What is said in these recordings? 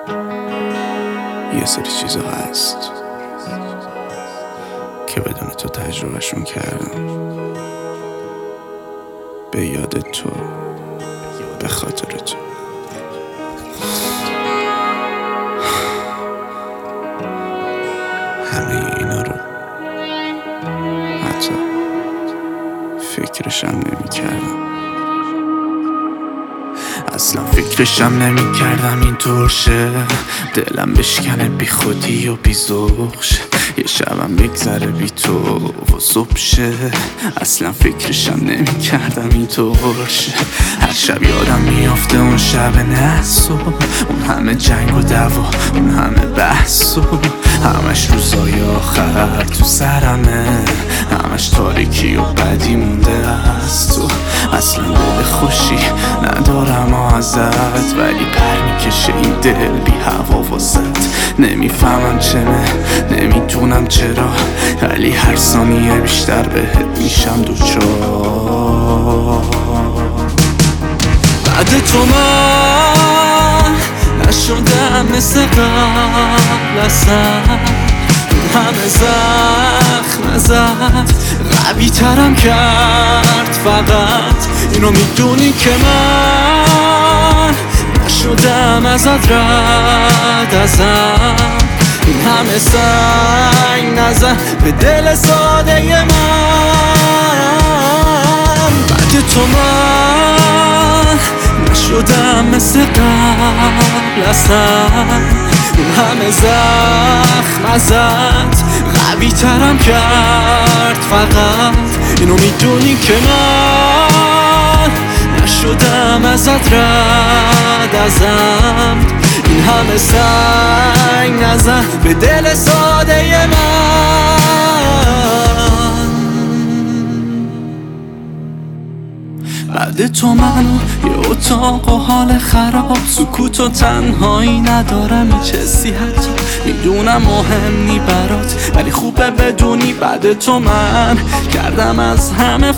یه سری چیزا هست که بدون تو تجربهشون کردم، به یاد تو، به خاطر تو. همه اینا رو حتی فکرشم نمی کردم. اصلا فکرشم نمی کردم اینطور شه، دلم بشکنه بی خودی و بی ذوق شه، یه شبم بگذره بی تو و صبح شه. اصلا فکرشم نمی کردم اینطور شه. هر شب یادم میافته اون شب نحسو، اون همه جنگ و دعوا، اون همه بحث و همش روزای آخر تو سرمه، همش تاریکی و بدی مونده از تو. اصلا دل خوشی ندارم ازت، ولی پر میکشه این دل بی هوا واسط. نمیفهمم چمه، نمیدونم چرا، ولی هر ثانیه بیشتر بهت میشم دوچار. بعد تو من نشدم مثل قبل، اصلا همه زخم زد قوی ترم کرد. فقط اینو میدونی که من نشدم ازت رد ازم. این همه سنگ نزن به دل ساده من. بعد تو من نشدم مثل قبل، اصلا این همه زخم زد قوی ترم کرد. فقط اینو میدونی که من نشدم ازت رد ازم. این همه سنگ نزن به دل ساده من. بعد تو من یه اتاق و حال خراب، سکوت و تنهایی ندارم هیچ حسی، حتی میدونم مهم نی برات، ولی خوبه بدونی بعد تو من کردم از همه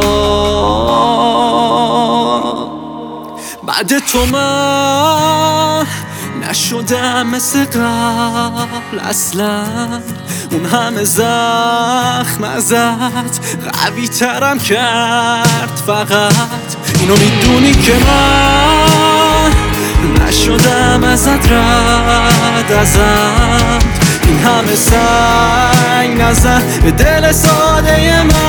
فرار. بعد تو من نشدم مثل قبل، اصلا اون همه زخم زد قوی ترم کرد. فقط اینو میدونی که من نشدم ازت رد ازم. این همه سنگ نزن به دل ساده من.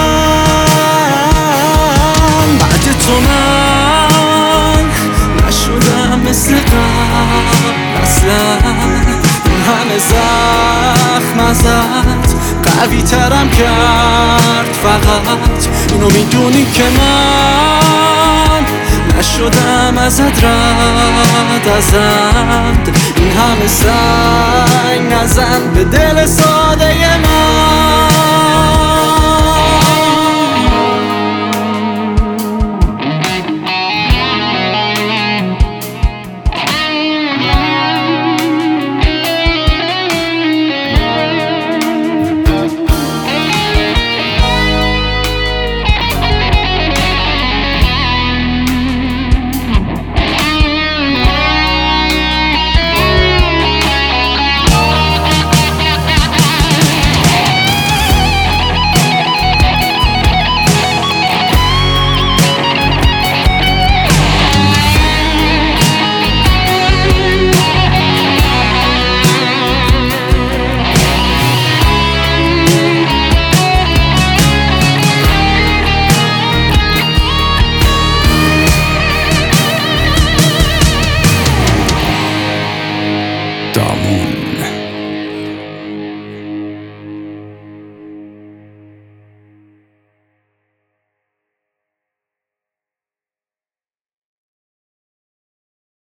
بعد تو من نشدم مثل قبل، اصلا این همه زخم زد قوی ترم کرد. فقط اینو میدونی که من نشدم ازت رد ازم. این همه سنگ نزن به دل ساده من.